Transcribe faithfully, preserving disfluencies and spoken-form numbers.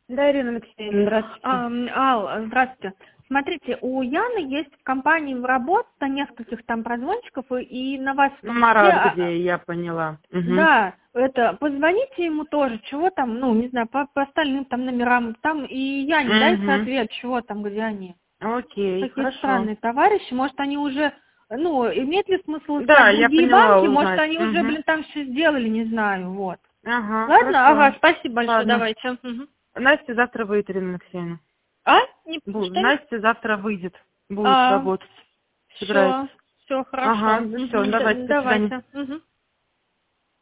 Да, Ирина Алексеевна, здравствуйте. А, Ал, здравствуйте. Смотрите, у Яны есть в компании работа нескольких там прозвончиков, и, и на вас в том числе... Марат, а, где я поняла. Угу. Да, это, позвоните ему тоже, чего там, ну, не знаю, по, по остальным там номерам, там и Яне дайте Угу. ответ, чего там, где они. Окей, Такие хорошо. странные товарищи, может, они уже, ну, имеет ли смысл Да, искать я другие поняла, банки, может, узнать. они уже, Угу. блин, там все сделали, не знаю, вот. Ага, Ладно, ага, хорошо. спасибо большое, Ладно. давайте. Мгм. Настя завтра выйдет, Ирина Алексеевна. А? Не, Бу- что ли? Настя завтра выйдет, будет А, работать. Собирается. все, все хорошо. Ага, ну все, Мгм, д- давайте, до свидания. давайте. Мгм.